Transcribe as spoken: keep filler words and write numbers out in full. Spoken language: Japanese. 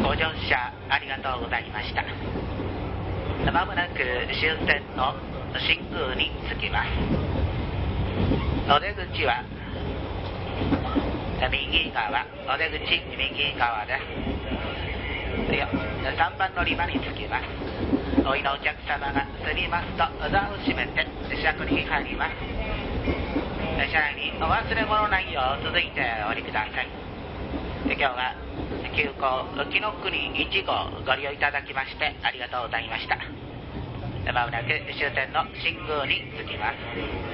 ご乗車ありがとうございました。まもなく終点の新宮に着きます。お出口は右側、お出口右側です。よさんばん乗り場に着きます。おいのお客様が過ぎますとドアを閉めて車庫に入ります。車内にお忘れ物ないよう続いてお降りください。今日は急行紀の国いち号ご利用いただきましてありがとうございました。まもなく終点の新宮に着きます。